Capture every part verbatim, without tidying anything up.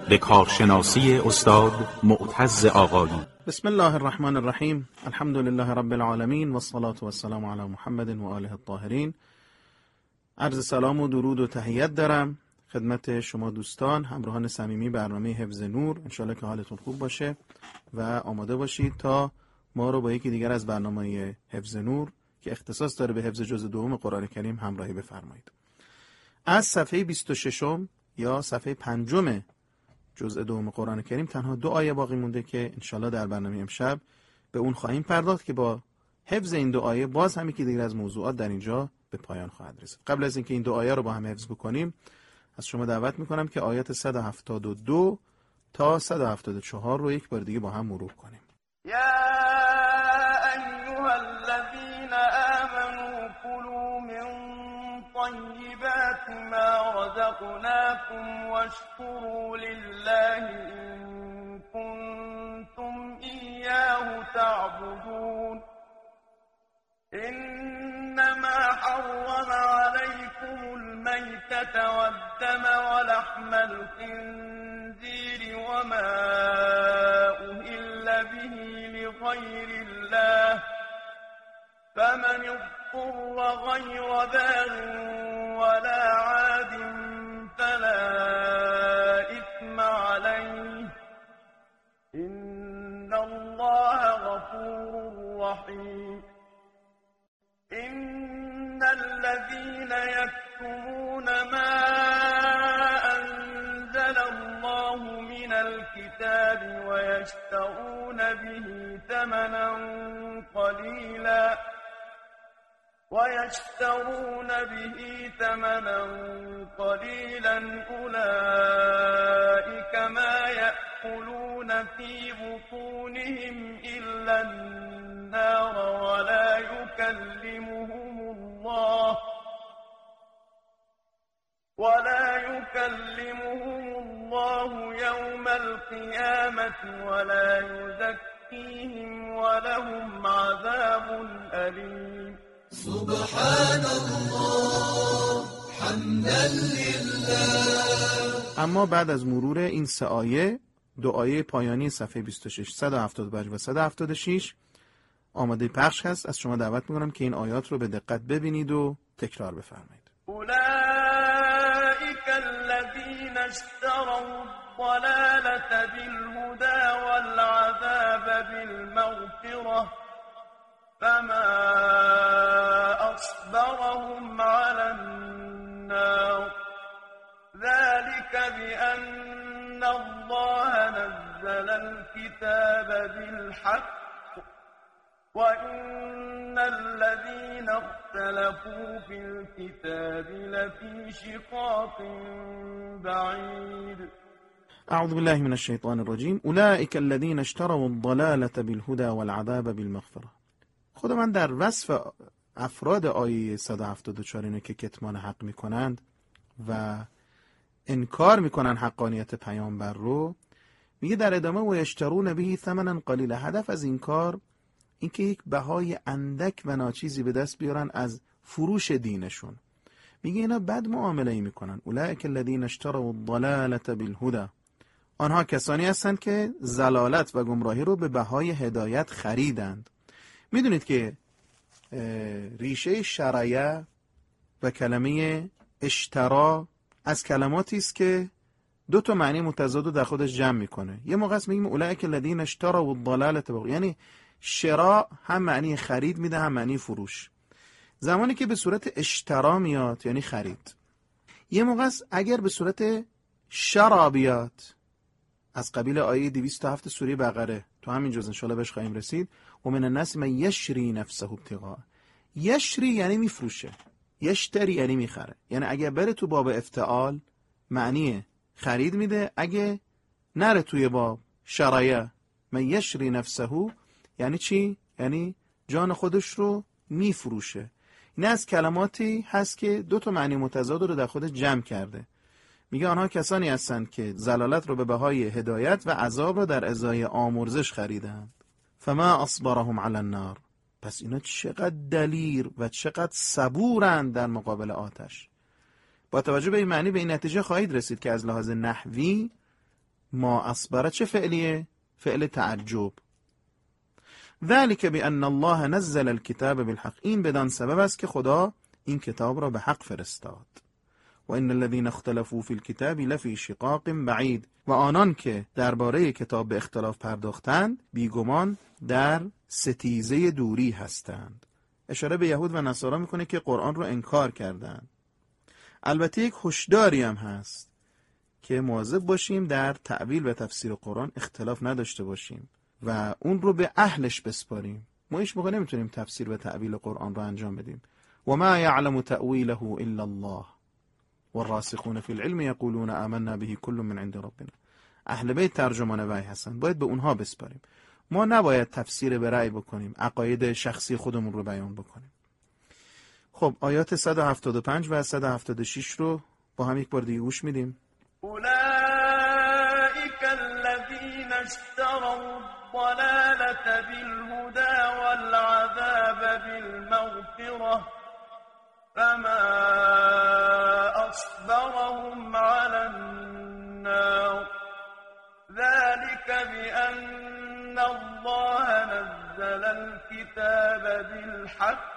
به کارشناسی استاد معتز آقایی. بسم الله الرحمن الرحیم. الحمد لله رب العالمین و الصلاة و السلام علی محمد و آله الطاهرین. عرض سلام و درود و تحیت دارم خدمت شما دوستان همراهان صمیمی برنامه حفظ نور. انشالله که حالتون خوب باشه و آماده باشید تا ما رو با یکی دیگر از برنامه حفظ نور که اختصاص داره به حفظ جزء دوم قرآن کریم همراهی بفرمایید. از صفحه بیست و شش یا صفحه پنجم جزء دوم قرآن کریم تنها دو آیه باقی مونده که انشالله در برنامه امشب به اون خواهیم پرداخت که با حفظ این دو آیه باز هم یکی دیگر از موضوعات در اینجا به پایان خواهد رسید. قبل از اینکه این دو آیه رو با هم حفظ بکنیم از شما دعوت میکنم که آیات صد و هفتاد و دو تا صد و هفتاد و چهار رو یک بار دیگه با هم مرور کنیم. یا ایها الذین آمنوا كلوا من طیبات ما رزقناكم واشکروا لله ان کنتم ایاه تعبدون. انما حرم عليكم الميتة والدم ولحم الخنزير وما أهل به لغير الله فمن اضطر غير باغ ولا عاد فلا إثم عليه إن الله غفور رحيم. إن الذين يكتمون ما أنزل الله من الكتاب ويشترون به ثمنا قليلا ويشترون به ثمنا قليلا أولئك ما يأكلون في بطونهم إلا النار ولا يكلمهم الله ولا يكلمهم الله يوم القيامة ولا يزكيهم ولهم عذاب أليم. سبحان الله حمدا لله. اما بعد از مرور این سه آیه دو آیه پایانی صفحه بیست و شش صد و هفتاد و پنج و صد و هفتاد و شش آماده پخش هست. از شما دعوت میکنم که این آیات رو به دقت ببینید و تکرار بفرمایید. اولئک الذین اشتروا الضلالة بالهدى والعذاب بالمغفرة فما أصبرهم على النار ذلك بأن الله نزل الكتاب بالحق وإن الذين اختلفوا في الكتاب لفي شقاق بعيد. اعوذ بالله من الشیطان الرجیم. اولئک الذین اشتروا الضلالة بالهدى والعذاب بالمغفرة. خود من در وصف افراد آیه صد و هفتاد و چهار اینه که کتمان حق میکنند و انکار میکنن حقانیت پیامبر رو میگه در ادامه و یشترون به ثمنا قلیلا. هدف از این کار این که یک بهای اندک و ناچیزی به دست بیارن از فروش دینشون. میگه اینا بد معامله ای میکنن. اولئک الذین اشتروا الضلالة بالهدى. آنها کسانی هستند که ضلالت و گمراهی رو به بهای هدایت خریدند. میدونید که ریشه شرایع و کلمه اشترا از کلماتی است که دو تا معنی متضاد رو در خودش جمع میکنه. یه موقع است میگیم اولئک الذین اشتروا الضلالة، یعنی شراء هم معنی خرید میده هم معنی فروش. زمانی که به صورت اشترا میاد یعنی خرید. یه موقع است اگر به صورت شرا بیاد از قبیل آیه دویست و هفت سوره بقره، تو همین جز انشاءالله بهش خواهیم رسید. و من الناس من یشری نفسه ابتغاء. یشری یعنی میفروشه، یشتری یعنی میخره. یعنی اگه بره تو باب افتعال معنی خرید میده، اگه نره توی باب شرایع من یشری نفسه یعنی چی؟ یعنی جان خودش رو میفروشه. این از کلماتی هست که دو تا معنی متضاد رو در خودش جمع کرده. میگه آنها کسانی هستند که ضلالت رو به بهای هدایت و عذاب رو در ازای آمرزش خریدند. فما اصبرهم علی النار. پس اینا چقدر دلیر و چقدر صبورند در مقابل آتش. با توجه به این معنی به این نتیجه خواهید رسید که از لحاظ نحوی ما اصبر چه فعلیه؟ فعل تعجب. ذلك بأن الله نزل الكتاب بالحق، این بدان سبب است که خدا این کتاب را به حق فرستاد. و ان الذين اختلفوا في الكتاب لفی شقاق بعید، و آنان که درباره کتاب به اختلاف پرداختند بیگمان در ستیزه دوری هستند. اشاره به یهود و نصارا میکنه که قرآن رو انکار کردند. البته یک هشداری هم هست که مواظب باشیم در تأویل و تفسیر قرآن اختلاف نداشته باشیم و اون رو به اهلش بسپاریم. ما هیچ موقع نمیتونیم تفسیر و تأویل قرآن رو انجام بدیم. و ما یعلم تأویله الا الله والراسخون فی العلم یقولون آمنا به کل من عند ربنا. اهل بیت ترجمان وحی هستن، باید به اونها بسپاریم. ما نباید تفسیر به رأی بکنیم، عقاید شخصی خودمون رو بیان بکنیم. خب آیات صد و هفتاد و پنج و صد و هفتاد و شش رو با هم یک بار دیگه گوش میدیم. اولئک الذین اشتروا الضلالة بالهدى والعذاب بالمغفرة فما اصبرهم على النار ذلك بأن الله نزل الكتاب بالحق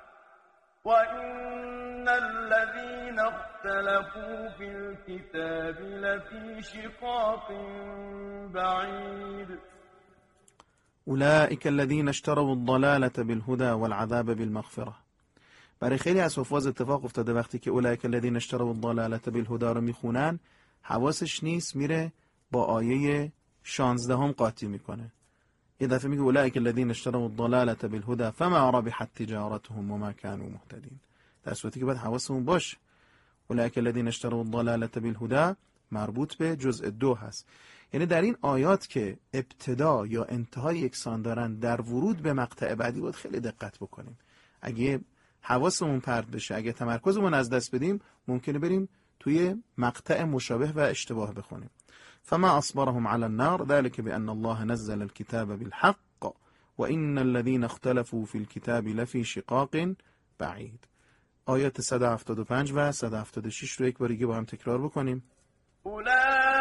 وإن الذين اختلفوا في الكتاب لفي شقاق بعيد. اولئک الذین اشتروا الضلالة بالهدى والعذاب بالمغفرة. برای خیلی از حفاظ اتفاق افتاده وقتی که اولئک الذین اشتروا الضلالة بالهدى رو میخونن حواسش نیست، میره با آیه شانزدهم قاطی میکنه. یه دفعه میگه اولئک الذین اشتروا الضلالة بالهدى فما ربحت تجارتهم وما كانوا مهتدین. در صورتی که باید حواسمون باشه اولئک الذین اشتروا الضلالة بالهدى مربوط به جزء دو هست. یعنی در این آیات که ابتدا یا انتهای یکسان دارن، در ورود به مقطع بعدی باید خیلی دقت بکنیم. اگه حواسمون پرت بشه، اگه تمرکزمون از دست بدیم، ممکنه بریم توی مقطع مشابه و اشتباه بخونیم. فما اصبرهم على النار ذلك بأن الله نزل الكتاب بالحق وإن الذين اختلفوا في الكتاب لفي شقاق بعید. آیات صد و هفتاد و پنج و صد و هفتاد و شش رو یک بار دیگه با هم تکرار بکنیم. اولئک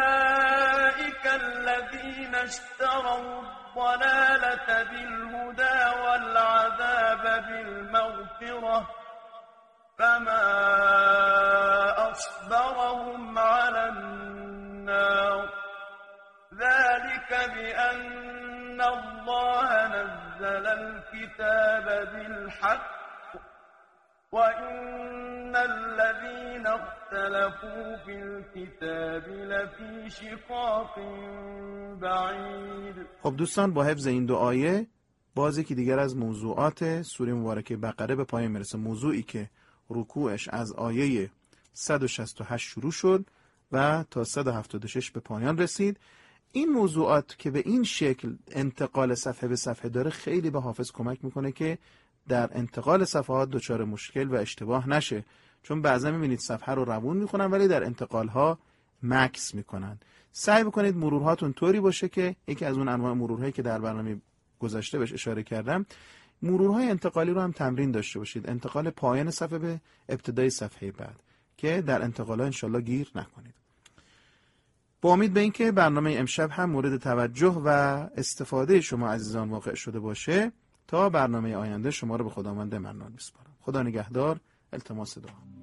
الذین اشتروا الضلالة بالهدى والعذاب بالمغفرة فما اصبرهم على النار ذلك بأن الله نزل الكتاب بالحق وإن الذين اختلفوا في الكتاب لفي شقاق بعید. خب دوستان، با حفظ این دو آیه باز یکی دیگر از موضوعات سوره مبارکه بقره به پایان میرسه. موضوعی که رکوعش از آیه صد و شصت و هشت شروع شد و تا صد و هفتاد و شش به پایان رسید. این موضوعات که به این شکل انتقال صفحه به صفحه داره خیلی به حافظ کمک میکنه که در انتقال صفحات دچار مشکل و اشتباه نشه، چون بعضا میبینید صفحه رو روون میکنن ولی در انتقالها مکس میکنن. سعی بکنید مرورهاتون طوری باشه که یکی از اون انواع مرورهایی که در برنامه گذشته بهش اشاره کردم، مرورهای انتقالی رو هم تمرین داشته باشید. انتقال پایان صفحه به ابتدای صفحه بعد که در انتقالها انشالله گیر نکنید. با امید به اینکه برنامه امشب هم مورد توجه و استفاده شما عزیزان واقع شده باشه، تا برنامه آینده شما رو به خداوند منان میسپارم. خدا نگهدار. التماس دعا.